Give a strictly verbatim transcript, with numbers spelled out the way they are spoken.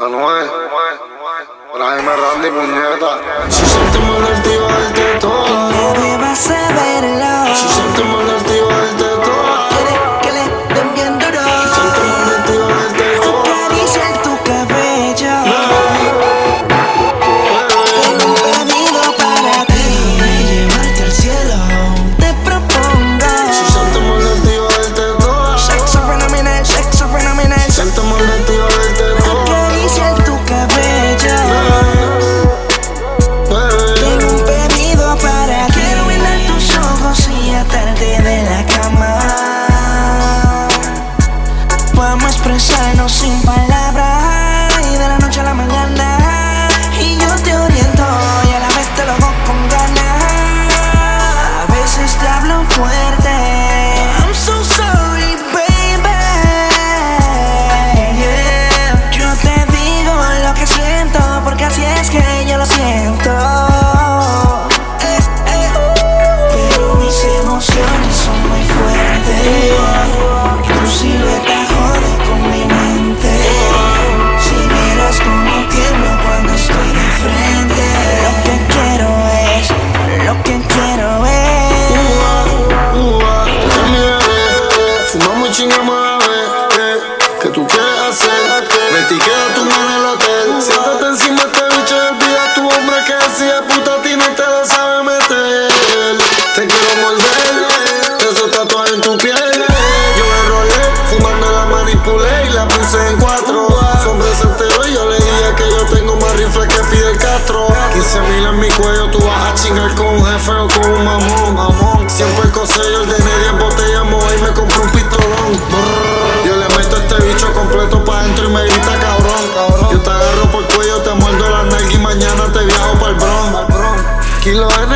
Anuel, Brahim Randy, puñeta. Si sientes mal activa darte todo. Nadie va a saberlo. Si sientes mal activa darte todo. Quiere que le den bien duro. Si sientes mal activa darte todo. Acariciar tu cabello. Tengo un pedido para ti. Llevarte al cielo. Te propongo. Si sientes mal activa darte todo. Sexo fenomenal, sexo fenomenal. Si sientes mal activa darte todo. Acariciar tu cabello. Tengo un pedido para ti. Quiero mirar tus ojos y atarte de la cama. Vamos a expresarnos sin palabras y de la noche a la mañana. Y yo te oriento y a la vez te lo hago con ganas. A veces te hablo fuerte. I'm so sorry, baby. Yeah. Yo te digo lo que siento porque así es que yo lo siento. Eh, eh. Pero mis emociones son muy fuertes. Tu silueta jode con mi mente. Si vieras cómo tiemblo cuando estoy de frente. Lo que quiero es, lo que quiero es. Ua, ua, tú eres mi bebé. Fumamos y chingamos a ver eh, ¿qué tú quieres hacer? Vete y queda tu mano en el hotel. Siéntate encima de este bicho y olvida tu hombre que decía puta a ti no te lo sabe meter. Te quiero morder, esos tatuajes en tu piel. Yo me rolé, fumando la manipulé y la puse en cuatro. Su hombre se enteró y yo le dije que yo tengo más rifles que Fidel Castro. quince mil en mi cuello, tú vas a chingar con un jefe o con un mamón, mamón. Siempre cosé, yo ordené diez botellas, mover y me compré un pistolón. Brrr. Yo le meto a este bicho completo pa' dentro y me grita cabrón, cabrón. Yo te agarro por el cuello, te muerdo la nalga y mañana te viajo pa'l Bronx. Kilo N